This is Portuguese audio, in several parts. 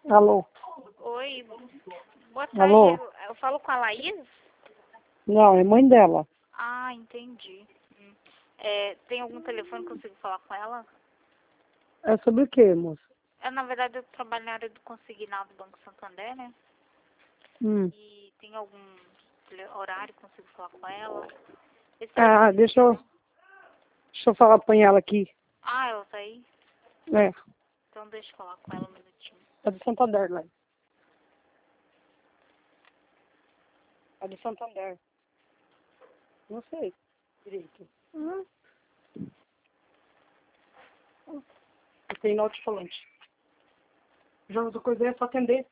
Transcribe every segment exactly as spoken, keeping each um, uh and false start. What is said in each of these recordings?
Alô? Oi, boa tarde. Alô? Eu, eu falo com a Laís? Não, é mãe dela. Ah, entendi. Hum. É, tem algum telefone que eu consigo falar com ela? É sobre o quê, moça? É, na verdade, eu trabalho na área do consignado do Banco Santander, né? Hum. E tem algum tele- horário que eu consigo falar com ela? Esse Ah, telefone... deixa eu, deixa eu falar com ela aqui. Ah, ela tá aí? É, Então deixa eu falar com ela um minutinho. é de Santander, lá. É de Santander. Não sei direito. Hum. Tem alto-falante. Já outra coisa é só atender.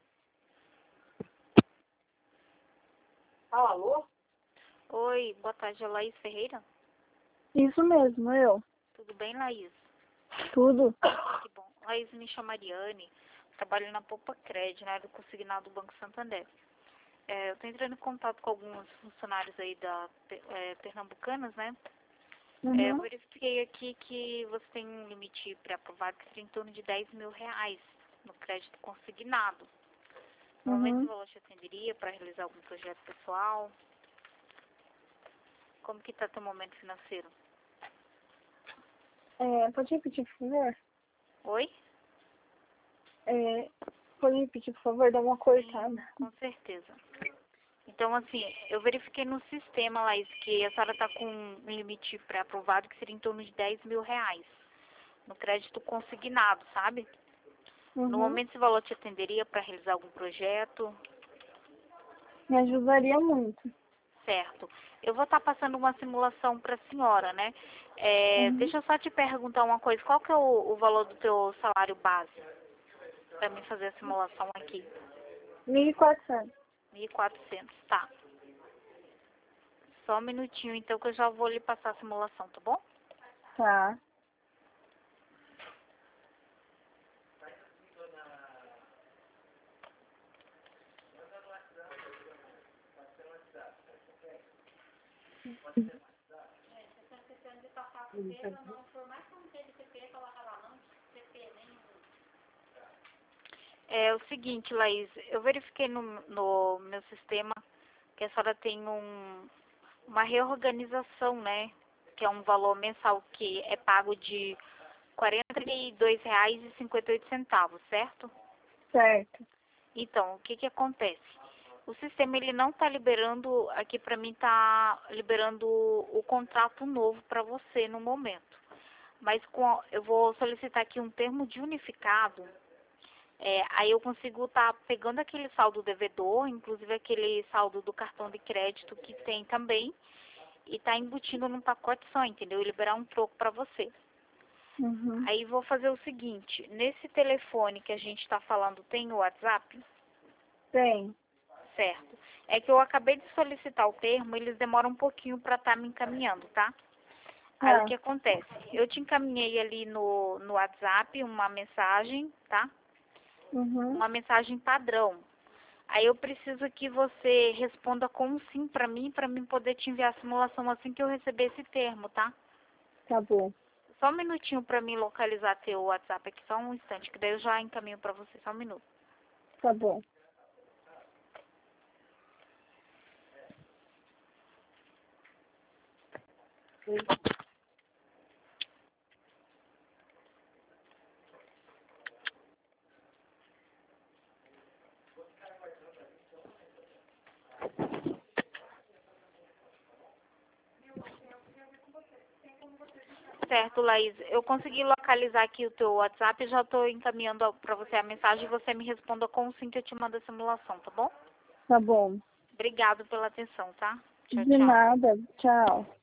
Ah, alô? Oi, boa tarde, é Laís Ferreira? Isso mesmo, eu. Tudo bem, Laís? Tudo. Que bom. Laís, me chama Ariane, trabalho na Poupa Cred, na área do consignado do Banco Santander. É, eu estou entrando em contato com alguns funcionários aí da é, Pernambucanas, né? É, eu Uhum. verifiquei aqui que você tem um limite pré-aprovado que seria em torno de dez mil reais no crédito consignado. Normalmente esse Uhum. valor te atenderia para realizar algum projeto pessoal? Como que está teu momento financeiro? É, pode repetir, por favor? Oi? É, pode repetir, por favor? Dá uma cortada. Sim, com certeza. Então, assim, eu verifiquei no sistema, Laís, que a senhora está com um limite pré-aprovado que seria em torno de dez mil reais no crédito consignado, sabe? No Uhum. momento, esse valor te atenderia para realizar algum projeto? Me ajudaria muito. Certo. Eu vou estar passando uma simulação para a senhora, né? É, Uhum. deixa eu só te perguntar uma coisa. Qual que é o, o valor do teu salário base para mim fazer a simulação aqui? Mil e quatrocentos. mil e quatrocentos, tá. Só um minutinho, então, que eu já vou lhe passar a simulação, tá bom? Tá. É o seguinte, Laís, eu verifiquei no, no meu sistema que a senhora tem um, uma reorganização, né? Que é um valor mensal que é pago de quarenta e dois reais e cinquenta e oito centavos, certo? Certo. Então, o que que acontece? O sistema ele não está liberando, aqui para mim está liberando o contrato novo para você no momento. Mas com, a- eu vou solicitar aqui um termo de unificado. É, aí eu consigo estar pegando aquele saldo devedor, inclusive aquele saldo do cartão de crédito que tem também, e tá embutindo num pacote só, entendeu? E liberar um troco para você. Uhum. Aí vou fazer o seguinte, nesse telefone que a gente está falando tem o WhatsApp? Tem. Certo. É que eu acabei de solicitar o termo, eles demoram um pouquinho para estar me encaminhando, tá? Aí o Tá. que acontece? Eu te encaminhei ali no, no WhatsApp uma mensagem, tá? Uhum. Uma mensagem padrão. Aí eu preciso que você responda com um sim para mim, para mim poder te enviar a simulação assim que eu receber esse termo, tá? Tá bom. Só um minutinho para mim localizar teu WhatsApp aqui, só um instante, que daí eu já encaminho para você, só um minuto. Tá bom. Certo, Laís. Eu consegui localizar aqui o teu WhatsApp e já estou encaminhando para você a mensagem e você me responda com o sim que eu te mando a simulação, tá bom? Tá bom. Obrigado pela atenção, tá? Tchau, De tchau. nada. Tchau.